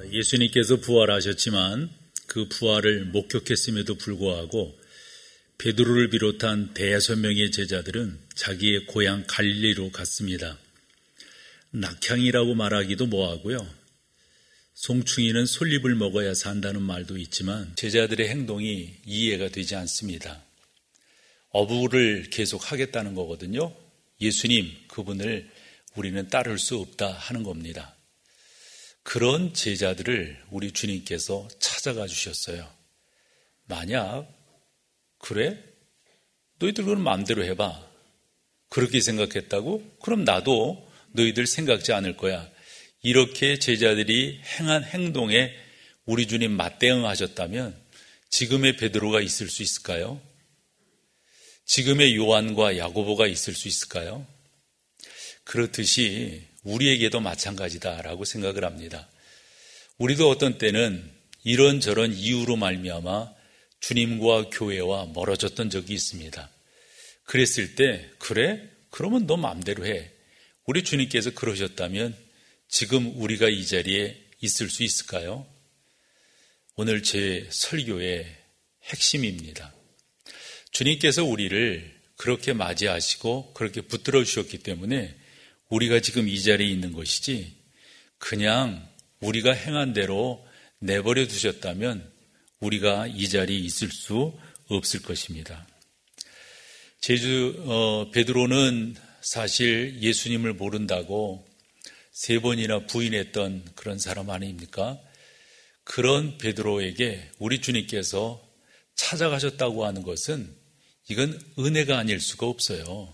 예수님께서 부활하셨지만 그 부활을 목격했음에도 불구하고 베드로를 비롯한 대여섯 명의 제자들은 자기의 고향 갈릴리로 갔습니다. 낙향이라고 말하기도 뭐하고요. 송충이는 솔잎을 먹어야 산다는 말도 있지만 제자들의 행동이 이해가 되지 않습니다. 어부를 계속 하겠다는 거거든요. 예수님, 그분을 우리는 따를 수 없다 하는 겁니다. 그런 제자들을 우리 주님께서 찾아가 주셨어요. 만약 그래? 너희들 그럼 마음대로 해봐. 그렇게 생각했다고? 그럼 나도 너희들 생각지 않을 거야. 이렇게 제자들이 행한 행동에 우리 주님 맞대응하셨다면 지금의 베드로가 있을 수 있을까요? 지금의 요한과 야고보가 있을 수 있을까요? 그렇듯이 우리에게도 마찬가지다라고 생각을 합니다. 우리도 어떤 때는 이런저런 이유로 말미암아 주님과 교회와 멀어졌던 적이 있습니다. 그랬을 때 그래? 그러면 너 마음대로 해. 우리 주님께서 그러셨다면 지금 우리가 이 자리에 있을 수 있을까요? 오늘 제 설교의 핵심입니다. 주님께서 우리를 그렇게 맞이하시고 그렇게 붙들어 주셨기 때문에 우리가 지금 이 자리에 있는 것이지 그냥 우리가 행한 대로 내버려 두셨다면 우리가 이 자리에 있을 수 없을 것입니다. 베드로는 사실 예수님을 모른다고 3번이나 부인했던 그런 사람 아닙니까? 그런 베드로에게 우리 주님께서 찾아가셨다고 하는 것은 이건 은혜가 아닐 수가 없어요.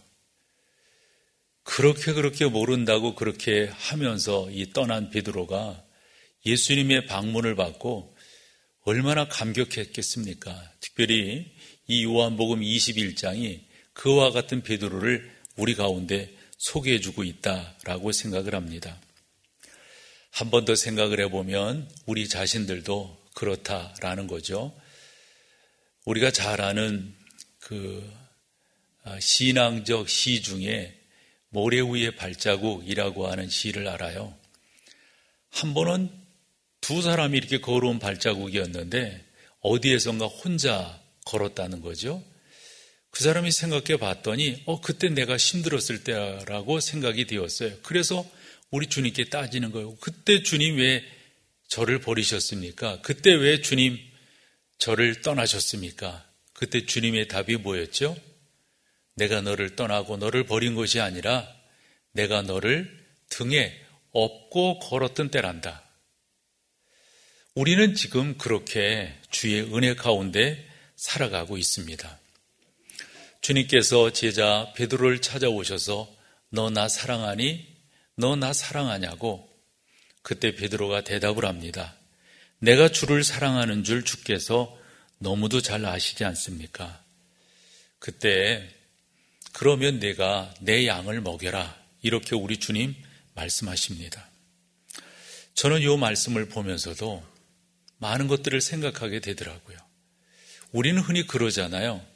그렇게 모른다고 그렇게 하면서 이 떠난 베드로가 예수님의 방문을 받고 얼마나 감격했겠습니까? 특별히 이 요한복음 21장이 그와 같은 베드로를 우리 가운데 소개해주고 있다라고 생각을 합니다. 한 번 더 생각을 해보면 우리 자신들도 그렇다라는 거죠. 우리가 잘 아는 그 신앙적 시 중에 모래 위의 발자국이라고 하는 시를 알아요. 한 번은 두 사람이 이렇게 걸어온 발자국이었는데 어디에선가 혼자 걸었다는 거죠. 그 사람이 생각해 봤더니 그때 내가 힘들었을 때라고 생각이 되었어요. 그래서 우리 주님께 따지는 거예요. 그때 주님 왜 저를 버리셨습니까? 그때 왜 주님 저를 떠나셨습니까? 그때 주님의 답이 뭐였죠? 내가 너를 떠나고 너를 버린 것이 아니라 내가 너를 등에 업고 걸었던 때란다. 우리는 지금 그렇게 주의 은혜 가운데 살아가고 있습니다. 주님께서 제자 베드로를 찾아오셔서 너 나 사랑하니? 너 나 사랑하냐고 그때 베드로가 대답을 합니다. 내가 주를 사랑하는 줄 주께서 너무도 잘 아시지 않습니까? 그때 그러면 내가 내 양을 먹여라 이렇게 우리 주님 말씀하십니다. 저는 이 말씀을 보면서도 많은 것들을 생각하게 되더라고요. 우리는 흔히 그러잖아요.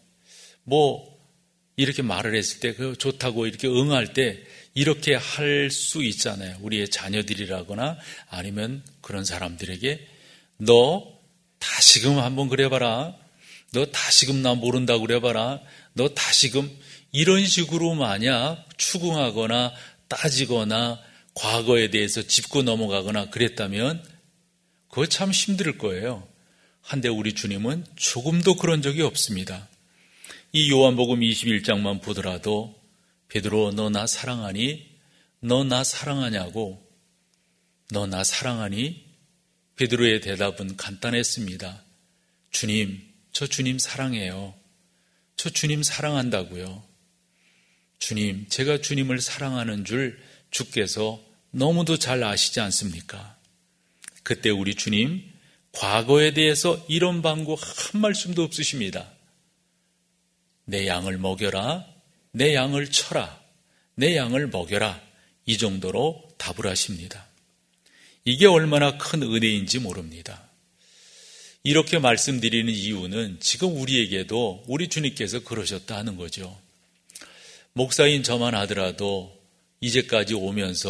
이렇게 말을 했을 때 그 좋다고 이렇게 응할 때 이렇게 할 수 있잖아요. 우리의 자녀들이라거나 아니면 그런 사람들에게 너 다시금 한번 그래봐라. 너 다시금 나 모른다고 그래봐라. 너 다시금 이런 식으로 만약 추궁하거나 따지거나 과거에 대해서 짚고 넘어가거나 그랬다면 그거 참 힘들 거예요. 한데 우리 주님은 조금도 그런 적이 없습니다. 이 요한복음 21장만 보더라도 베드로 너 나 사랑하니? 너 나 사랑하냐고 너 나 사랑하니? 베드로의 대답은 간단했습니다. 주님, 저 주님 사랑해요. 저 주님 사랑한다고요. 주님, 제가 주님을 사랑하는 줄 주께서 너무도 잘 아시지 않습니까? 그때 우리 주님 과거에 대해서 이런 방구 한 말씀도 없으십니다. 내 양을 먹여라. 내 양을 쳐라. 내 양을 먹여라. 이 정도로 답을 하십니다. 이게 얼마나 큰 은혜인지 모릅니다. 이렇게 말씀드리는 이유는 지금 우리에게도 우리 주님께서 그러셨다 하는 거죠. 목사인 저만 하더라도 이제까지 오면서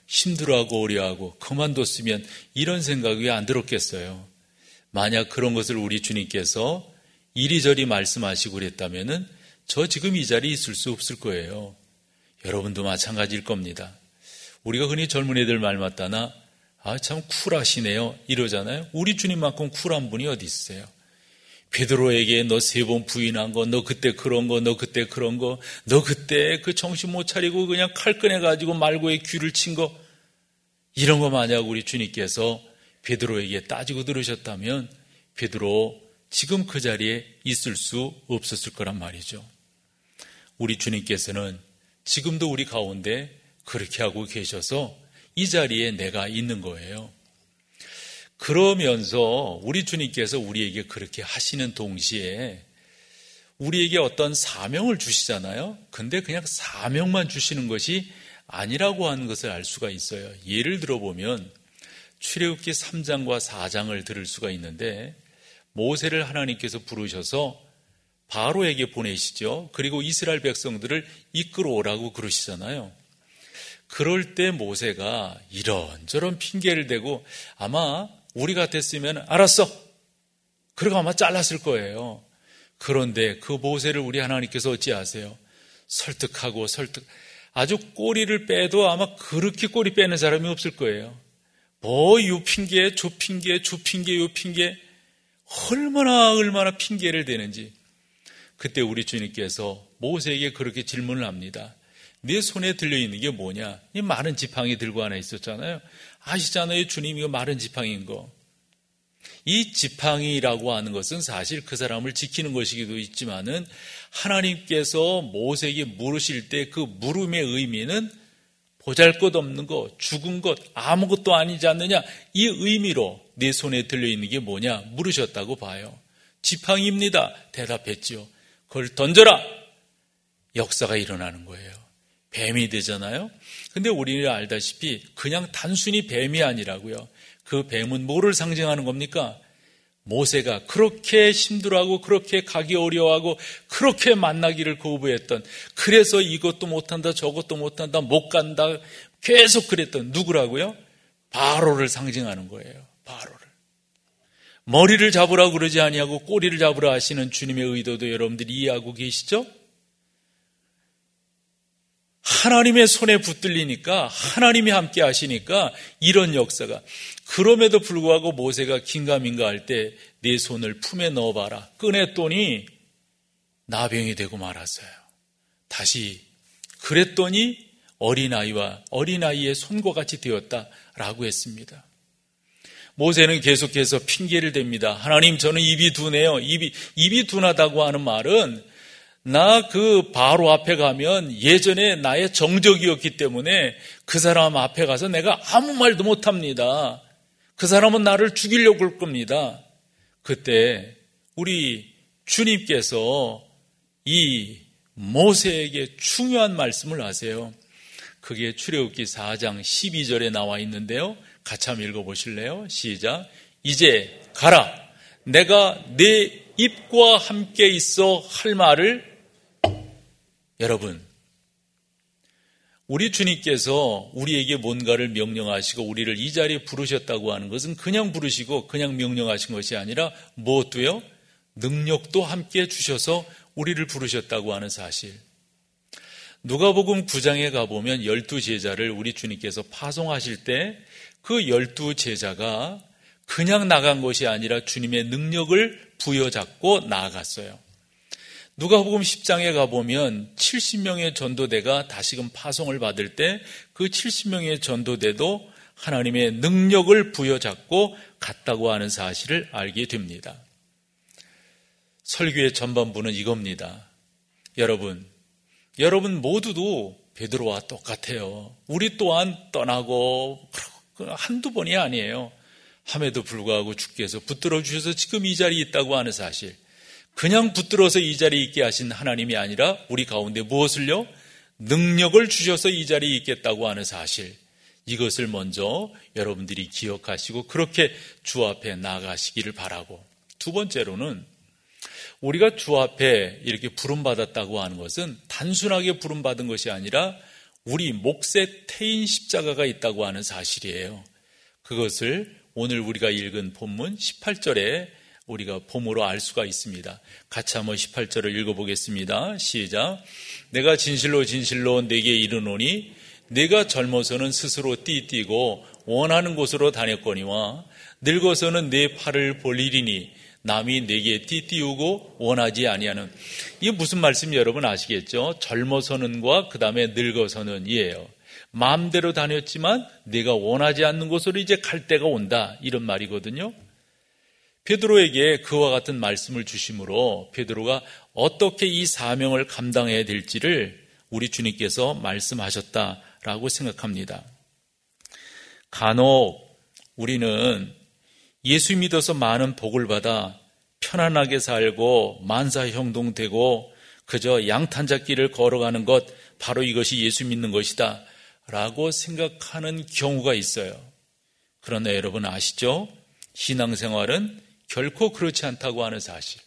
힘들어하고 어려워하고 그만뒀으면 이런 생각이 왜 안 들었겠어요? 만약 그런 것을 우리 주님께서 이리저리 말씀하시고 그랬다면은 저 지금 이 자리에 있을 수 없을 거예요. 여러분도 마찬가지일 겁니다. 우리가 흔히 젊은 애들 말 맞다나 참 쿨하시네요 이러잖아요. 우리 주님만큼 쿨한 분이 어디 있으세요? 베드로에게 너 3번 부인한 거, 너 그때 그런 거, 너 그때 그런 거, 너 그때 그 정신 못 차리고 그냥 칼 꺼내가지고 말고의 귀를 친 거, 이런 거 만약 우리 주님께서 베드로에게 따지고 들으셨다면 베드로 지금 그 자리에 있을 수 없었을 거란 말이죠. 우리 주님께서는 지금도 우리 가운데 그렇게 하고 계셔서 이 자리에 내가 있는 거예요. 그러면서 우리 주님께서 우리에게 그렇게 하시는 동시에 우리에게 어떤 사명을 주시잖아요. 근데 그냥 사명만 주시는 것이 아니라고 하는 것을 알 수가 있어요. 예를 들어보면 출애굽기 3장과 4장을 들을 수가 있는데 모세를 하나님께서 부르셔서 바로에게 보내시죠. 그리고 이스라엘 백성들을 이끌어 오라고 그러시잖아요. 그럴 때 모세가 이런저런 핑계를 대고 아마 우리 같았으면 알았어. 그러고 아마 잘랐을 거예요. 그런데 그 모세를 우리 하나님께서 어찌하세요? 설득하고 아주 꼬리를 빼도 아마 그렇게 꼬리 빼는 사람이 없을 거예요. 요 핑계, 저 핑계, 저 핑계, 요 핑계, 얼마나 핑계를 대는지. 그때 우리 주님께서 모세에게 그렇게 질문을 합니다. 네 손에 들려있는 게 뭐냐? 이 마른 지팡이 들고 하나 있었잖아요. 아시잖아요. 주님 이거 마른 지팡이인 거. 이 지팡이라고 하는 것은 사실 그 사람을 지키는 것이기도 있지만은 하나님께서 모세에게 물으실 때 그 물음의 의미는 보잘것없는 것, 죽은 것, 아무것도 아니지 않느냐? 이 의미로 네 손에 들려있는 게 뭐냐? 물으셨다고 봐요. 지팡이입니다. 대답했지요. 그걸 던져라. 역사가 일어나는 거예요. 뱀이 되잖아요. 근데 우리는 알다시피 그냥 단순히 뱀이 아니라고요. 그 뱀은 뭐를 상징하는 겁니까? 모세가 그렇게 힘들어하고 그렇게 가기 어려워하고 그렇게 만나기를 거부했던, 그래서 이것도 못한다 저것도 못한다 못 간다 계속 그랬던 누구라고요? 바로를 상징하는 거예요. 바로를. 머리를 잡으라고 그러지 아니하고 꼬리를 잡으라 하시는 주님의 의도도 여러분들이 이해하고 계시죠? 하나님의 손에 붙들리니까, 하나님이 함께 하시니까 이런 역사가. 그럼에도 불구하고 모세가 긴가민가 할 때 네 손을 품에 넣어봐라. 꺼냈더니 나병이 되고 말았어요. 다시 그랬더니 어린아이의 손과 같이 되었다라고 했습니다. 모세는 계속해서 핑계를 댑니다. 하나님, 저는 입이 둔해요. 입이 둔하다고 하는 말은 나 그 바로 앞에 가면 예전에 나의 정적이었기 때문에 그 사람 앞에 가서 내가 아무 말도 못합니다. 그 사람은 나를 죽이려고 할 겁니다. 그때 우리 주님께서 이 모세에게 중요한 말씀을 하세요. 그게 출애굽기 4장 12절에 나와 있는데요. 같이 한번 읽어보실래요? 시작. 이제 가라. 내가 내 입과 함께 있어 할 말을. 여러분, 우리 주님께서 우리에게 뭔가를 명령하시고 우리를 이 자리에 부르셨다고 하는 것은 그냥 부르시고 그냥 명령하신 것이 아니라 무엇도요? 능력도 함께 주셔서 우리를 부르셨다고 하는 사실. 누가복음 9장에 가보면 12제자를 우리 주님께서 파송하실 때 그 12제자가 그냥 나간 것이 아니라 주님의 능력을 부여잡고 나아갔어요. 누가복음 10장에 가보면 70명의 전도대가 다시금 파송을 받을 때 그 70명의 전도대도 하나님의 능력을 부여잡고 갔다고 하는 사실을 알게 됩니다. 설교의 전반부는 이겁니다. 여러분 모두도 베드로와 똑같아요. 우리 또한 떠나고 한두 번이 아니에요. 함에도 불구하고 주께서 붙들어 주셔서 지금 이 자리에 있다고 하는 사실. 그냥 붙들어서 이 자리에 있게 하신 하나님이 아니라 우리 가운데 무엇을요? 능력을 주셔서 이 자리에 있겠다고 하는 사실. 이것을 먼저 여러분들이 기억하시고 그렇게 주 앞에 나가시기를 바라고. 두 번째로는 우리가 주 앞에 이렇게 부름받았다고 하는 것은 단순하게 부름받은 것이 아니라 우리 몫에 태인 십자가가 있다고 하는 사실이에요. 그것을 오늘 우리가 읽은 본문 18절에 우리가 봄으로 알 수가 있습니다. 같이 한번 18절을 읽어보겠습니다. 시작. 내가 진실로 진실로 네게 이르노니 네가 젊어서는 스스로 띠띠고 원하는 곳으로 다녔거니와 늙어서는 네 팔을 벌리리니 남이 네게 띠띠우고 원하지 아니하는. 이게 무슨 말씀인지 여러분 아시겠죠? 젊어서는과 그 다음에 늙어서는 이에요. 마음대로 다녔지만 내가 원하지 않는 곳으로 이제 갈 때가 온다, 이런 말이거든요. 베드로에게 그와 같은 말씀을 주심으로 베드로가 어떻게 이 사명을 감당해야 될지를 우리 주님께서 말씀하셨다라고 생각합니다. 간혹 우리는 예수 믿어서 많은 복을 받아 편안하게 살고 만사형통되고 그저 양탄자길을 걸어가는 것, 바로 이것이 예수 믿는 것이다 라고 생각하는 경우가 있어요. 그러나 여러분 아시죠? 신앙생활은 결코 그렇지 않다고 하는 사실.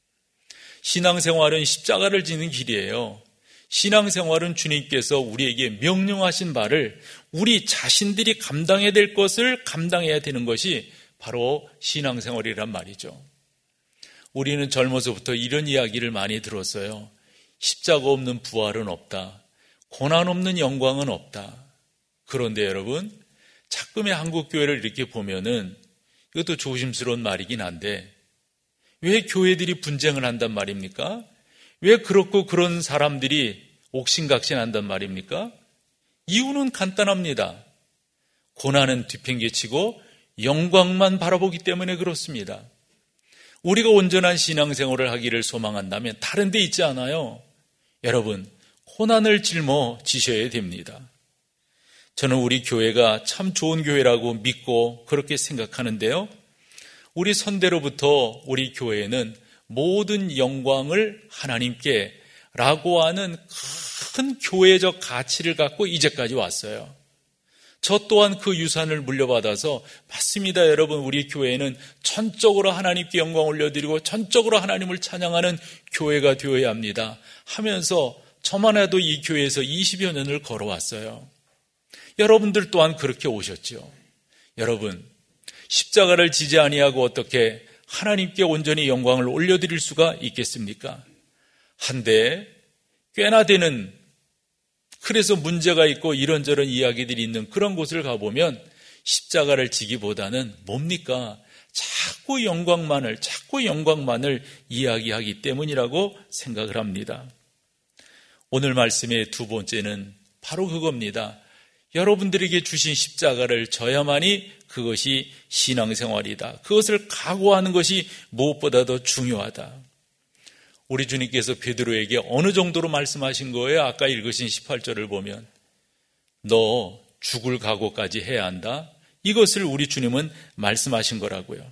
신앙생활은 십자가를 지는 길이에요. 신앙생활은 주님께서 우리에게 명령하신 바를 우리 자신들이 감당해야 될 것을 감당해야 되는 것이 바로 신앙생활이란 말이죠. 우리는 젊어서부터 이런 이야기를 많이 들었어요. 십자가 없는 부활은 없다. 고난 없는 영광은 없다. 그런데 여러분, 자꾸의 한국교회를 이렇게 보면은 이것도 조심스러운 말이긴 한데 왜 교회들이 분쟁을 한단 말입니까? 왜 그렇고 그런 사람들이 옥신각신한단 말입니까? 이유는 간단합니다. 고난은 뒤팽개치고 영광만 바라보기 때문에 그렇습니다. 우리가 온전한 신앙생활을 하기를 소망한다면 다른 데 있지 않아요. 여러분, 고난을 짊어지셔야 됩니다. 저는 우리 교회가 참 좋은 교회라고 믿고 그렇게 생각하는데요. 우리 선대로부터 우리 교회는 모든 영광을 하나님께 라고 하는 큰 교회적 가치를 갖고 이제까지 왔어요. 저 또한 그 유산을 물려받아서 맞습니다. 여러분, 우리 교회는 전적으로 하나님께 영광 올려드리고 전적으로 하나님을 찬양하는 교회가 되어야 합니다 하면서 저만 해도 이 교회에서 20여 년을 걸어왔어요. 여러분들 또한 그렇게 오셨죠. 여러분, 십자가를 지지 아니하고 어떻게 하나님께 온전히 영광을 올려드릴 수가 있겠습니까? 한데 꽤나 되는, 그래서 문제가 있고 이런저런 이야기들이 있는 그런 곳을 가보면 십자가를 지기보다는 뭡니까? 자꾸 영광만을 이야기하기 때문이라고 생각을 합니다. 오늘 말씀의 두 번째는 바로 그겁니다. 여러분들에게 주신 십자가를 져야만이 그것이 신앙생활이다. 그것을 각오하는 것이 무엇보다도 중요하다. 우리 주님께서 베드로에게 어느 정도로 말씀하신 거예요? 아까 읽으신 18절을 보면 너 죽을 각오까지 해야 한다. 이것을 우리 주님은 말씀하신 거라고요.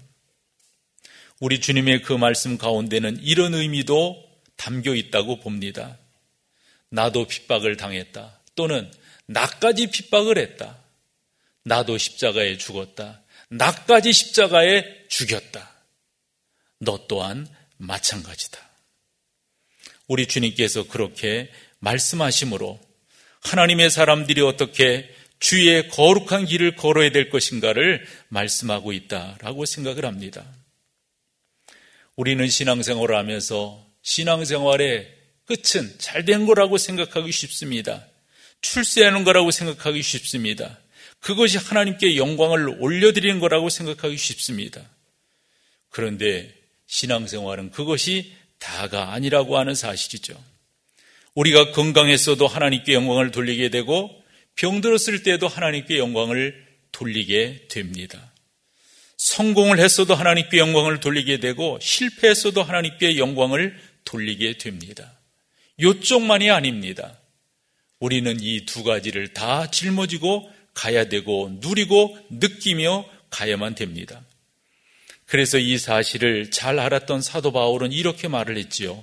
우리 주님의 그 말씀 가운데는 이런 의미도 담겨 있다고 봅니다. 나도 핍박을 당했다. 또는 나까지 핍박을 했다. 나도 십자가에 죽었다. 나까지 십자가에 죽였다. 너 또한 마찬가지다. 우리 주님께서 그렇게 말씀하심으로 하나님의 사람들이 어떻게 주의 거룩한 길을 걸어야 될 것인가를 말씀하고 있다라고 생각을 합니다. 우리는 신앙생활을 하면서 신앙생활의 끝은 잘된 거라고 생각하기 쉽습니다. 출세하는 거라고 생각하기 쉽습니다. 그것이 하나님께 영광을 올려드리는 거라고 생각하기 쉽습니다. 그런데 신앙생활은 그것이 다가 아니라고 하는 사실이죠. 우리가 건강했어도 하나님께 영광을 돌리게 되고 병들었을 때도 하나님께 영광을 돌리게 됩니다. 성공을 했어도 하나님께 영광을 돌리게 되고 실패했어도 하나님께 영광을 돌리게 됩니다. 요쪽만이 아닙니다. 우리는 이 두 가지를 다 짊어지고 가야 되고 누리고 느끼며 가야만 됩니다. 그래서 이 사실을 잘 알았던 사도 바울은 이렇게 말을 했지요.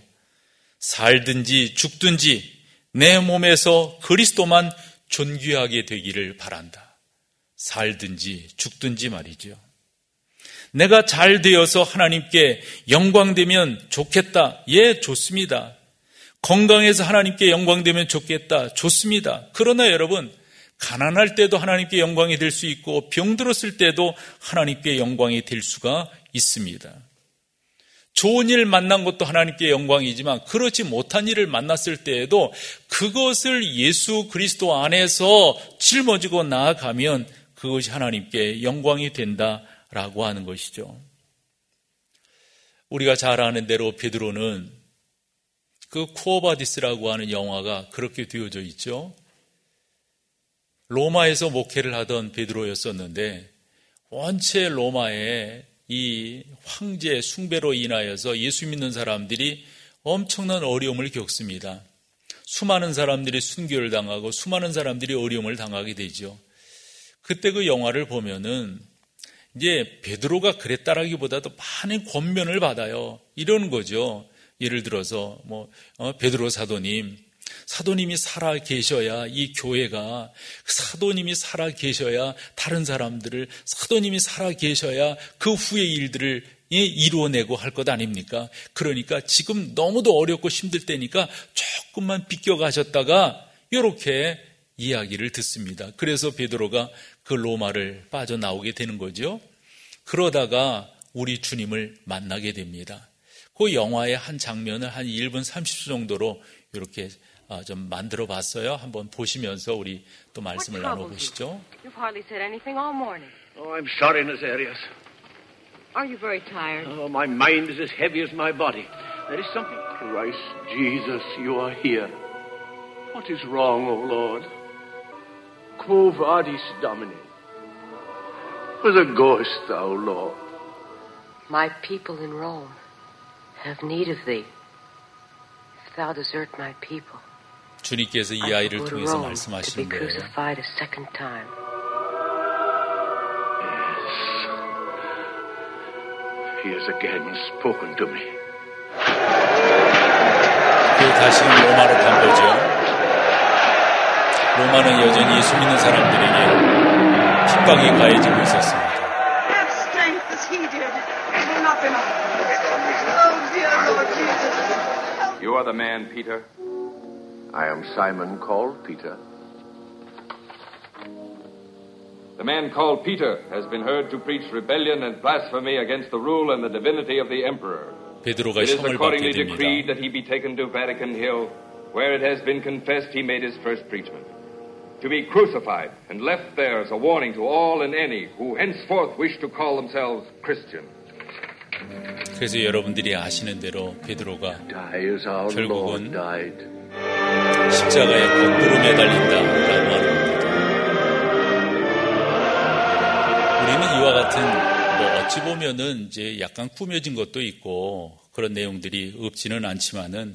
살든지 죽든지 내 몸에서 그리스도만 존귀하게 되기를 바란다. 살든지 죽든지 말이죠. 내가 잘 되어서 하나님께 영광되면 좋겠다. 예, 좋습니다. 건강해서 하나님께 영광되면 좋겠다. 좋습니다. 그러나 여러분, 가난할 때도 하나님께 영광이 될 수 있고 병들었을 때도 하나님께 영광이 될 수가 있습니다. 좋은 일 만난 것도 하나님께 영광이지만 그렇지 못한 일을 만났을 때에도 그것을 예수 그리스도 안에서 짊어지고 나아가면 그것이 하나님께 영광이 된다라고 하는 것이죠. 우리가 잘 아는 대로 베드로는 그 쿠어바디스라고 하는 영화가 그렇게 되어져 있죠. 로마에서 목회를 하던 베드로였었는데 원체 로마의 이 황제 숭배로 인하여서 예수 믿는 사람들이 엄청난 어려움을 겪습니다. 수많은 사람들이 순교를 당하고 수많은 사람들이 어려움을 당하게 되죠. 그때 그 영화를 보면은 이제 베드로가 그랬다라기보다도 많은 권면을 받아요. 이러는 거죠. 예를 들어서 베드로 사도님이 살아 계셔야 이 교회가, 사도님이 살아 계셔야 다른 사람들을, 사도님이 살아 계셔야 그 후의 일들을 이루어내고 할 것 아닙니까? 그러니까 지금 너무도 어렵고 힘들 때니까 조금만 비껴가셨다가 이렇게 이야기를 듣습니다. 그래서 베드로가 그 로마를 빠져나오게 되는 거죠. 그러다가 우리 주님을 만나게 됩니다. 그 영화의 한 장면을 한 1분 30초 정도로 이렇게 좀 만들어 봤어요. 한번 보시면서 우리 또 말씀을 나눠보시죠. You've hardly said anything all morning. Oh, I'm sorry, Nazarius. Are you very tired? Oh, my mind is as heavy as my body. There is something... Christ Jesus, you are here. What is wrong, O Lord? Quo vadis, Domine? Whither goest thou, Lord? My people in Rome have need of thee. If thou desert my people, 주님께서 이 I shall 아이를 go to 통해서 Rome to 말씀하시는 be 거예요. crucified a second time. He has again spoken to me. 다시금 로마로 간 거죠. 로마는 여전히 예수 믿는 사람들에게 핍박이 가해지고 있었습니다. Have strength as he did. It will not be long. Oh, dear Lord Jesus. You are the man, Peter. I am Simon called Peter. The man called Peter has been heard to preach rebellion and blasphemy against the rule and the divinity of the emperor. 베드로가 It is 형을 받게 accordingly 됩니다. decreed that he be taken to Vatican Hill, where it has been confessed he made his first preachment, to be crucified and left there as a warning to all and any who henceforth wish to call themselves Christian. 그래서 여러분들이 아시는 대로 베드로가 Die as our 결국은 Lord died. 십자가에 거꾸로 매달린다라고 하는 겁니다. 우리는 이와 같은 어찌 보면은 이제 약간 꾸며진 것도 있고 그런 내용들이 없지는 않지만은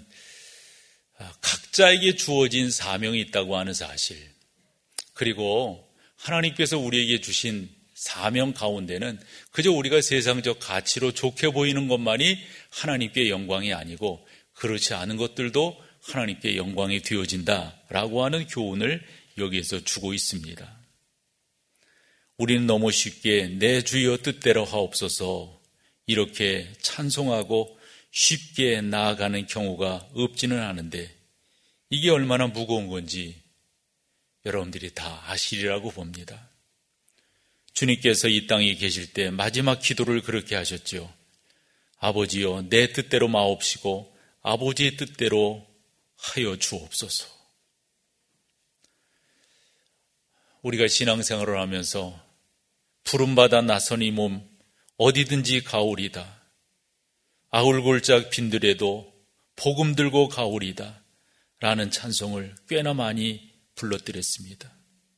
각자에게 주어진 사명이 있다고 하는 사실, 그리고 하나님께서 우리에게 주신 사명 가운데는 그저 우리가 세상적 가치로 좋게 보이는 것만이 하나님께 영광이 아니고 그렇지 않은 것들도 하나님께 영광이 되어진다라고 하는 교훈을 여기에서 주고 있습니다. 우리는 너무 쉽게 내 주여 뜻대로 하옵소서 이렇게 찬송하고 쉽게 나아가는 경우가 없지는 않은데 이게 얼마나 무거운 건지 여러분들이 다 아시리라고 봅니다. 주님께서 이 땅에 계실 때 마지막 기도를 그렇게 하셨죠. 아버지여 내 뜻대로 마옵시고 아버지의 뜻대로 하여 주옵소서. 우리가 신앙생활을 하면서 부름받아 나선 이 몸 어디든지 가오리다. 아울골짝 빈들에도 복음 들고 가오리다. 라는 찬송을 꽤나 많이 불러드렸습니다.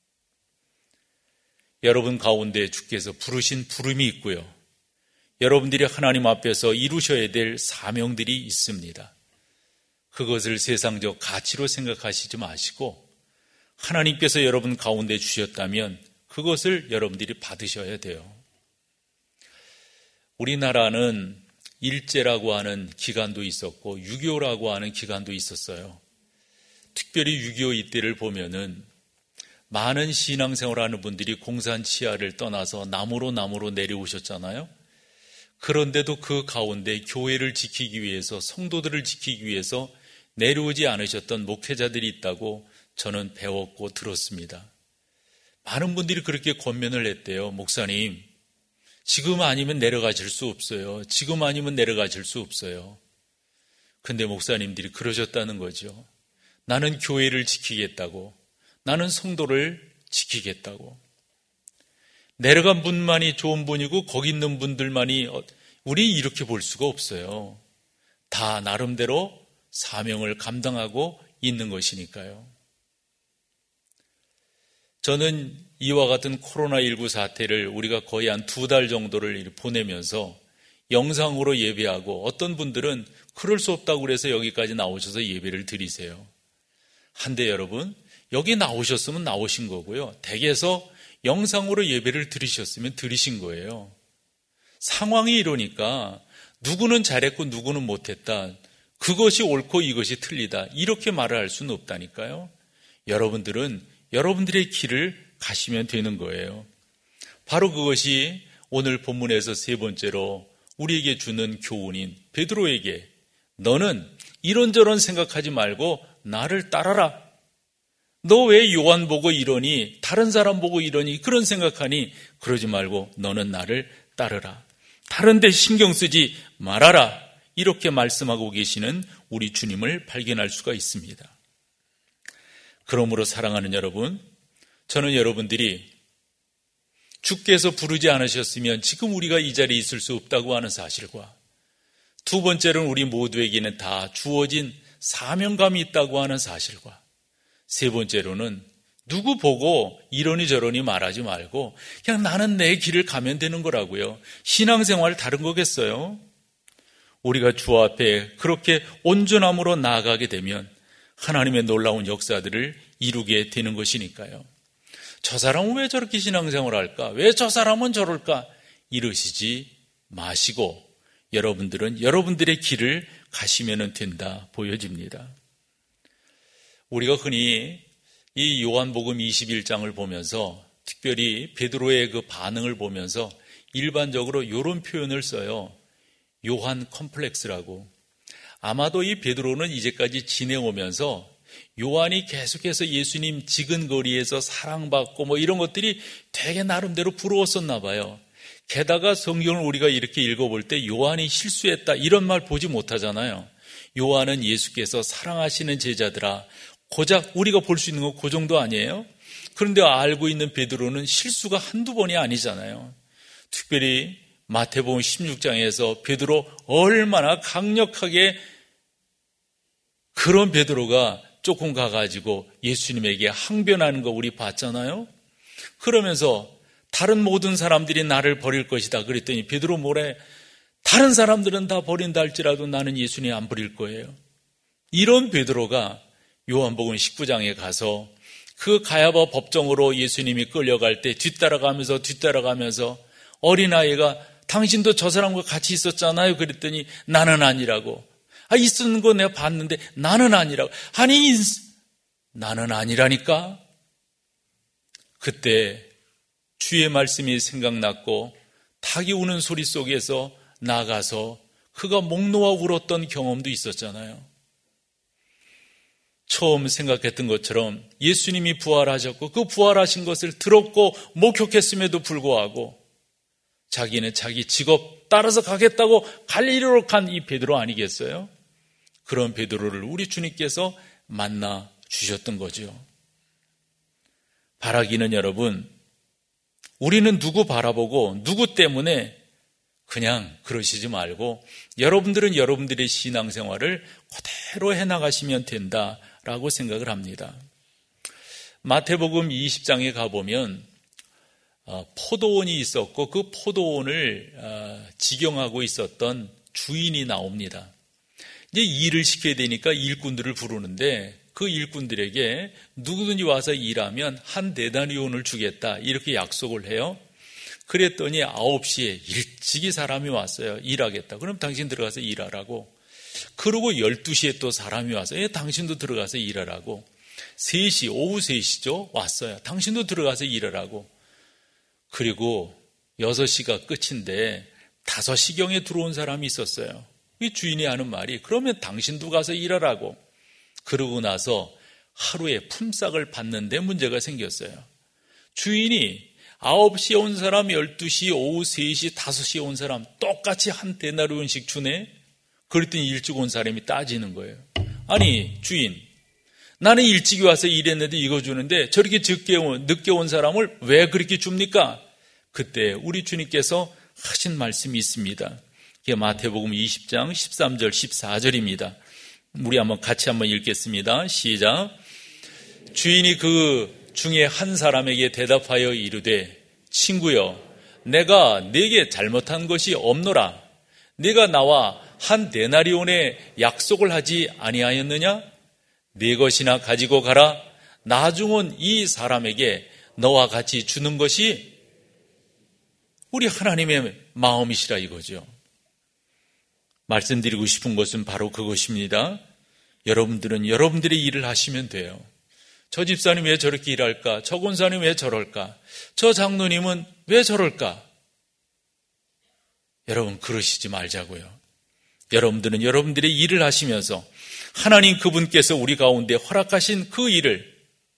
여러분 가운데 주께서 부르신 부름이 있고요. 여러분들이 하나님 앞에서 이루셔야 될 사명들이 있습니다. 그것을 세상적 가치로 생각하시지 마시고 하나님께서 여러분 가운데 주셨다면 그것을 여러분들이 받으셔야 돼요. 우리나라는 일제라고 하는 기간도 있었고 6.25라고 하는 기간도 있었어요. 특별히 6.25 이때를 보면은 많은 신앙생활하는 분들이 공산 치하를 떠나서 남으로 내려오셨잖아요. 그런데도 그 가운데 교회를 지키기 위해서 성도들을 지키기 위해서 내려오지 않으셨던 목회자들이 있다고 저는 배웠고 들었습니다. 많은 분들이 그렇게 권면을 했대요. 목사님, 지금 아니면 내려가실 수 없어요. 지금 아니면 내려가실 수 없어요. 근데 목사님들이 그러셨다는 거죠. 나는 교회를 지키겠다고, 나는 성도를 지키겠다고. 내려간 분만이 좋은 분이고 거기 있는 분들만이, 우리 이렇게 볼 수가 없어요. 다 나름대로 사명을 감당하고 있는 것이니까요. 저는 이와 같은 코로나19 사태를 우리가 거의 한 2달 정도를 보내면서 영상으로 예배하고, 어떤 분들은 그럴 수 없다고 그래서 여기까지 나오셔서 예배를 드리세요. 한데 여러분, 여기 나오셨으면 나오신 거고요. 댁에서 영상으로 예배를 들으셨으면 들으신 거예요. 상황이 이러니까 누구는 잘했고 누구는 못했다, 그것이 옳고 이것이 틀리다, 이렇게 말을 할 수는 없다니까요. 여러분들은 여러분들의 길을 가시면 되는 거예요. 바로 그것이 오늘 본문에서 세 번째로 우리에게 주는 교훈인 베드로에게, 너는 이런저런 생각하지 말고 나를 따라라. 너 왜 요한 보고 이러니, 다른 사람 보고 이러니, 그런 생각하니 그러지 말고 너는 나를 따르라. 다른 데 신경 쓰지 말아라. 이렇게 말씀하고 계시는 우리 주님을 발견할 수가 있습니다. 그러므로 사랑하는 여러분, 저는 여러분들이 주께서 부르지 않으셨으면 지금 우리가 이 자리에 있을 수 없다고 하는 사실과, 두 번째로는 우리 모두에게는 다 주어진 사명감이 있다고 하는 사실과, 세 번째로는 누구 보고 이러니 저러니 말하지 말고 그냥 나는 내 길을 가면 되는 거라고요. 신앙생활 다른 거겠어요? 우리가 주 앞에 그렇게 온전함으로 나아가게 되면 하나님의 놀라운 역사들을 이루게 되는 것이니까요. 저 사람은 왜 저렇게 신앙생활을 할까? 왜 저 사람은 저럴까? 이러시지 마시고 여러분들은 여러분들의 길을 가시면 된다 보여집니다. 우리가 흔히 이 요한복음 21장을 보면서, 특별히 베드로의 그 반응을 보면서 일반적으로 이런 표현을 써요. 요한 컴플렉스라고. 아마도 이 베드로는 이제까지 지내오면서 요한이 계속해서 예수님 지근거리에서 사랑받고 뭐 이런 것들이 되게 나름대로 부러웠었나 봐요. 게다가 성경을 우리가 이렇게 읽어볼 때 요한이 실수했다 이런 말 보지 못하잖아요. 요한은 예수께서 사랑하시는 제자들아, 고작 우리가 볼 수 있는 건 그 정도 아니에요? 그런데 알고 있는 베드로는 실수가 한두 번이 아니잖아요. 특별히 마태복음 16장에서 베드로 얼마나 강력하게, 그런 베드로가 조금 가가지고 예수님에게 항변하는 거 우리 봤잖아요. 그러면서 다른 모든 사람들이 나를 버릴 것이다 그랬더니 베드로 뭐래? 다른 사람들은 다 버린다 할지라도 나는 예수님 안 버릴 거예요. 이런 베드로가 요한복음 19장에 가서 그 가야바 법정으로 예수님이 끌려갈 때 뒤따라가면서 어린아이가 당신도 저 사람과 같이 있었잖아요 그랬더니 나는 아니라고. 있었는 거 내가 봤는데 나는 아니라고. 아니, 나는 아니라니까. 그때 주의 말씀이 생각났고 닭이 우는 소리 속에서 나가서 그가 목 놓아 울었던 경험도 있었잖아요. 처음 생각했던 것처럼 예수님이 부활하셨고 그 부활하신 것을 들었고 목격했음에도 불구하고 자기는 자기 직업 따라서 가겠다고 갈릴리로 간 이 베드로 아니겠어요? 그런 베드로를 우리 주님께서 만나 주셨던 거죠. 바라기는 여러분, 우리는 누구 바라보고 누구 때문에 그냥 그러시지 말고 여러분들은 여러분들의 신앙생활을 그대로 해나가시면 된다라고 생각을 합니다. 마태복음 20장에 가보면 포도원이 있었고 그 포도원을 직영하고 있었던 주인이 나옵니다. 이제 일을 시켜야 되니까 일꾼들을 부르는데 그 일꾼들에게 누구든지 와서 일하면 한 데나리온을 주겠다 이렇게 약속을 해요. 그랬더니 9시에 일찍이 사람이 왔어요. 일하겠다. 그럼 당신 들어가서 일하라고. 그러고 12시에 또 사람이 와서 당신도 들어가서 일하라고. 3시, 오후 3시죠. 왔어요. 당신도 들어가서 일하라고. 그리고 6시가 끝인데 5시경에 들어온 사람이 있었어요. 이 주인이 하는 말이 그러면 당신도 가서 일하라고. 그러고 나서 하루에 품삯을 받는데 문제가 생겼어요. 주인이 9시에 온 사람, 12시, 오후 3시, 5시에 온 사람 똑같이 한 데나리온씩 주네? 그랬더니 일찍 온 사람이 따지는 거예요. 아니 주인, 나는 일찍 와서 일했는데 이거 주는데 저렇게 늦게 온 사람을 왜 그렇게 줍니까? 그때 우리 주님께서 하신 말씀이 있습니다. 이게 마태복음 20장 13절 14절입니다. 우리 같이 한번 읽겠습니다. 시작. 주인이 그 중에 한 사람에게 대답하여 이르되 친구여, 내가 네게 잘못한 것이 없노라. 네가 나와 한 데나리온의 약속을 하지 아니하였느냐? 네 것이나 가지고 가라. 나중 온 이 사람에게 너와 같이 주는 것이 우리 하나님의 마음이시라 이거죠. 말씀드리고 싶은 것은 바로 그것입니다. 여러분들은 여러분들의 일을 하시면 돼요. 저 집사님 왜 저렇게 일할까? 저 권사님 왜 저럴까? 저 장로님은 왜 저럴까? 여러분 그러시지 말자고요. 여러분들은 여러분들의 일을 하시면서 하나님 그분께서 우리 가운데 허락하신 그 일을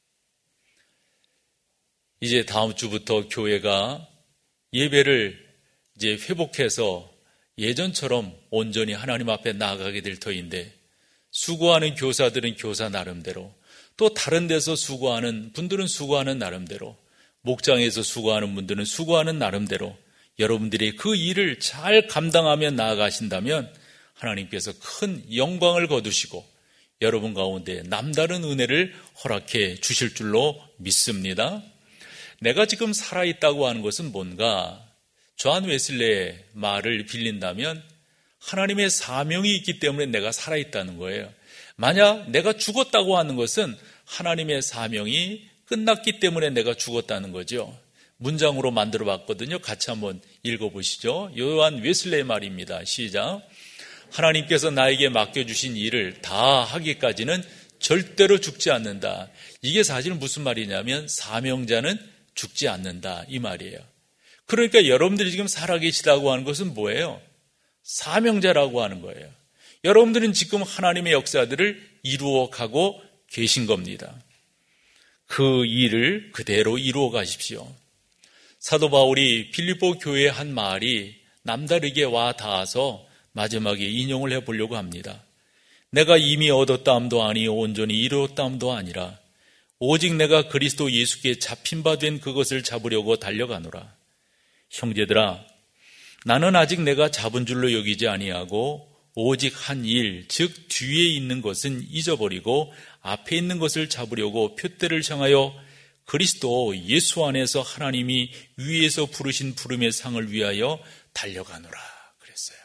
이제 다음 주부터 교회가 예배를 이제 회복해서 예전처럼 온전히 하나님 앞에 나아가게 될 터인데 수고하는 교사들은 교사 나름대로 또 다른 데서 수고하는 분들은 수고하는 나름대로 목장에서 수고하는 분들은 수고하는 나름대로 여러분들이 그 일을 잘 감당하며 나아가신다면 하나님께서 큰 영광을 거두시고 여러분 가운데 남다른 은혜를 허락해 주실 줄로 믿습니다. 내가 지금 살아있다고 하는 것은 뭔가? 존 웨슬레의 말을 빌린다면 하나님의 사명이 있기 때문에 내가 살아있다는 거예요. 만약 내가 죽었다고 하는 것은 하나님의 사명이 끝났기 때문에 내가 죽었다는 거죠. 문장으로 만들어 봤거든요. 같이 한번 읽어보시죠. 요한 웨슬레의 말입니다. 시작. 하나님께서 나에게 맡겨주신 일을 다 하기까지는 절대로 죽지 않는다. 이게 사실 무슨 말이냐면 사명자는 죽지 않는다 이 말이에요. 그러니까 여러분들이 지금 살아계시다고 하는 것은 뭐예요? 사명자라고 하는 거예요. 여러분들은 지금 하나님의 역사들을 이루어가고 계신 겁니다. 그 일을 그대로 이루어 가십시오. 사도 바울이 빌립보 교회의 한 말이 남다르게 와 닿아서 마지막에 인용을 해보려고 합니다. 내가 이미 얻었다함도 아니 온전히 이루었다함도 아니라 오직 내가 그리스도 예수께 잡힌 바 된 그것을 잡으려고 달려가노라. 형제들아, 나는 아직 내가 잡은 줄로 여기지 아니하고 오직 한 일, 즉 뒤에 있는 것은 잊어버리고 앞에 있는 것을 잡으려고 표대를 향하여 그리스도 예수 안에서 하나님이 위에서 부르신 부름의 상을 위하여 달려가노라 그랬어요.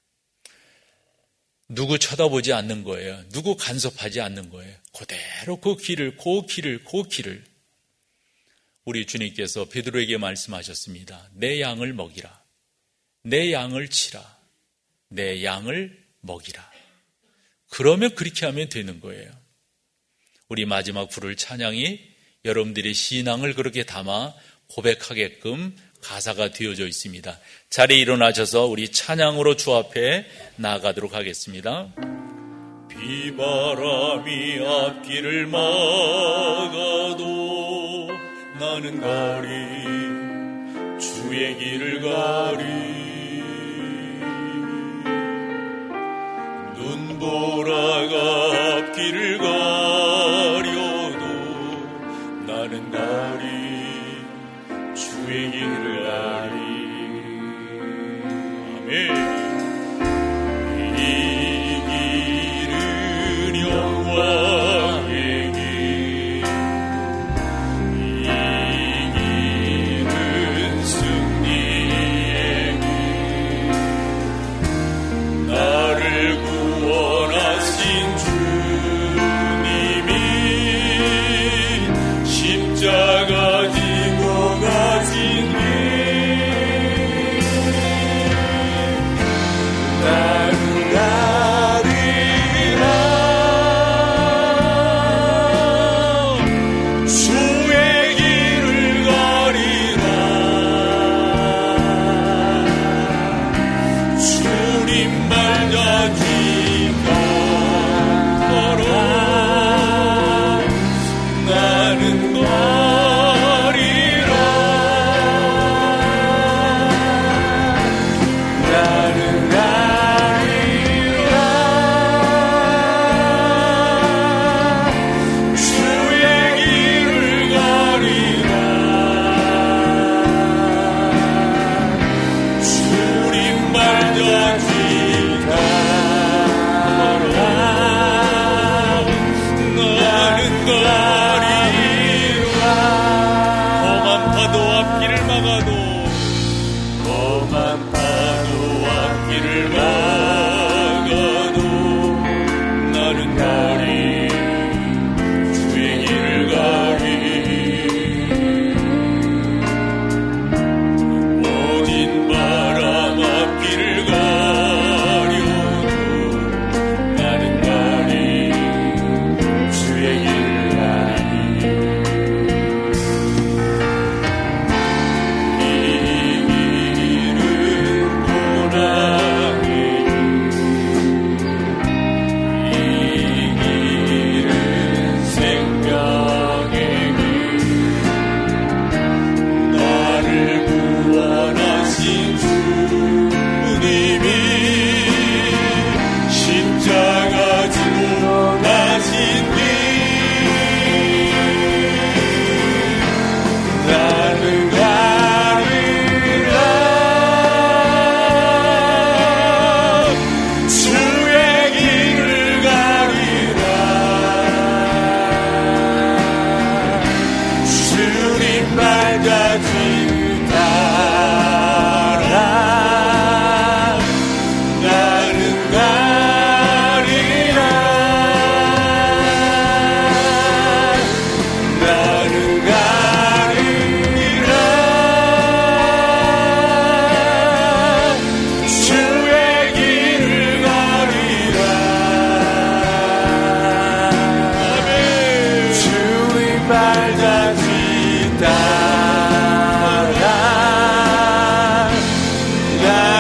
누구 쳐다보지 않는 거예요. 누구 간섭하지 않는 거예요. 그대로 그 길을 우리 주님께서 베드로에게 말씀하셨습니다. 내 양을 먹이라. 내 양을 치라. 내 양을 먹이라. 그러면 그렇게 하면 되는 거예요. 우리 마지막 부를 찬양이 여러분들의 신앙을 그렇게 담아 고백하게끔 가사가 되어져 있습니다. 자리에 일어나셔서 우리 찬양으로 주 앞에 나아가도록 하겠습니다. 비바람이 앞길을 막아도 나는 가리 주의 길을 가리 눈보라가 앞길을 가려도 나는 가리 주의 길을 가리 아멘. 이 길은 영광의 길 이 길은 승리의 길 나를 구원하신 주님이 십자가 지고 가신 길 나는 가리라 주의 길을 가리라 주님 말 가진 것 걸어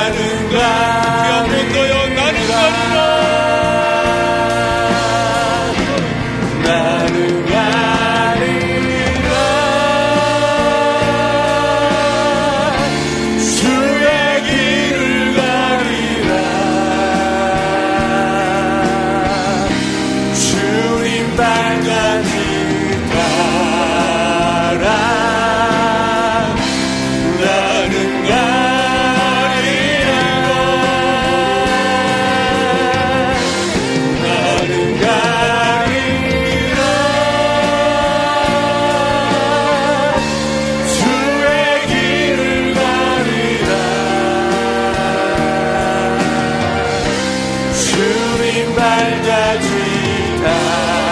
주님 밝아지다